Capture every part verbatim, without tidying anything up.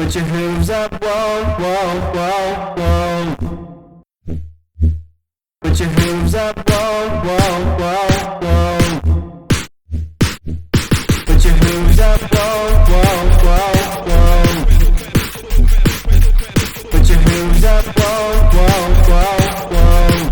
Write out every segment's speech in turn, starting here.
Put your hooves up, whoa, whoa, whoa, whoa. Put your hooves up, whoa, whoa, whoa, whoa. Put your hooves up, whoa, whoa, whoa, whoa. Put your hooves up, whoa, whoa, whoa, whoa.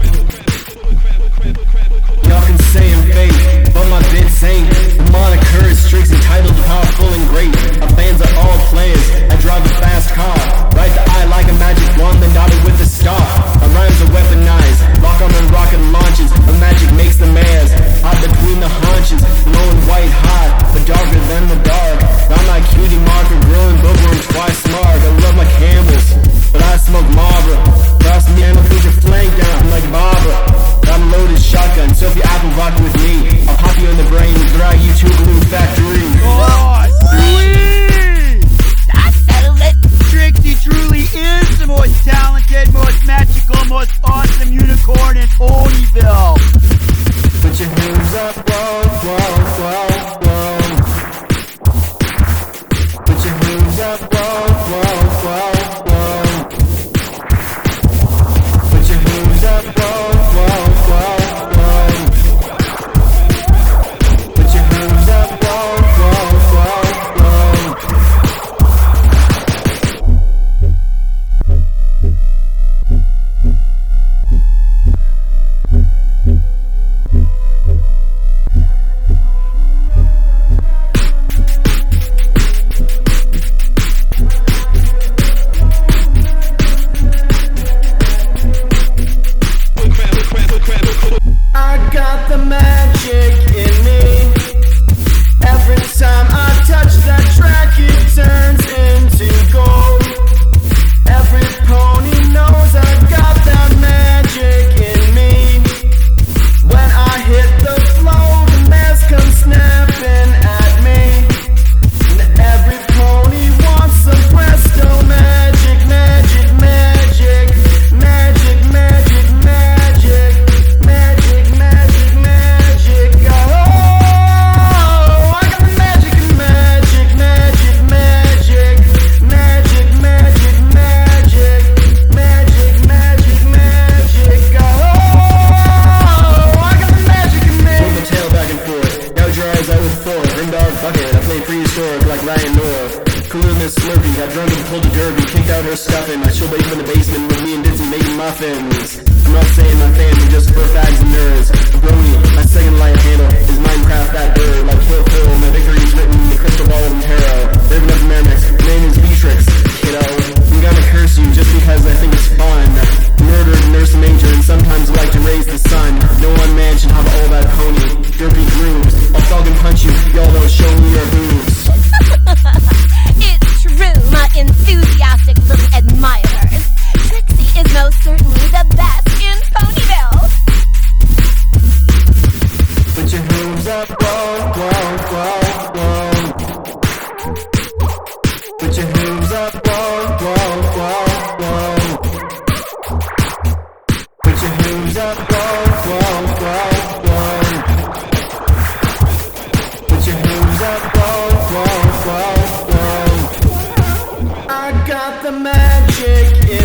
Y'all can say I'm fake, but my bits ain't. The moniker is tricks entitled powerful and great. Our fans are all players. I drive a fast car. Ride the eye like a magic wand, then dot it with a star. Our rhymes are weaponized. Rock on and rocket launches. The magic makes the mares hot between the haunches. Glowing white hot, but darker than the dark. I'm like cutie marker, growing bookworm twice smart. I love my camels, but I smoke Marlboro. Cross me and I'll put your flank down like Barbara. I'm a loaded shotgun, so if you apple rock with me, I'll pop you in the brain and drag you to a glue factory. Oh, sweet! That settles it! Trixie truly is the most talented, most magical, most awesome unicorn in Ponyville! Put your hooves up, whoa, whoa, whoa, whoa. Put your hooves up, whoa, whoa, whoa, whoa. Put your hooves up, whoa, whoa, whoa, whoa. Put your hooves up, whoa, whoa, whoa, whoa. I got the magic in me. Every time I touch that track, it turns into gold. Every pony knows I got that magic in me. When I hit the flow, the mass comes snapping at me. And every pony wants some presto magic, magic, magic, magic, magic, magic, magic, magic, magic. Oh, I got the magic and magic, magic, magic, magic, magic, magic, magic, magic, magic. Oh, I got the magic and magic. Pull the tail back and forth. Gouge your eyes out with four. Rim dog bucket. I play prehistoric like Ryan North. Cooler than Slurpee. Got drunk and pulled a derby. Kicked out her stuffing. I chill baby in the basement with me and Dizzy making muffins. I'm not saying my family just for fags and nerds. Brony, my second light handle is Minecraft that bird. Like Kill Kill, my victory is written in the crystal ball of tarot. Raven of Mermix, my name is Beatrix. Kiddo, I'm gonna curse you just because I think it's fun. Murdered nurse major and sometimes like to raise the sun. No one man should have all that pony. Derpy grooves. I'll dog and punch you, y'all don't show me your boobs. It's true, my enthusiastic little admirers. Trixie is most certainly the best in Ponyville. Put your hooves up, whoa, whoa, whoa, whoa. Put your hooves up, whoa, whoa, whoa, whoa. Put your hooves up, whoa, whoa, whoa, whoa. Put your hooves up, whoa, whoa, whoa, whoa. I got the magic in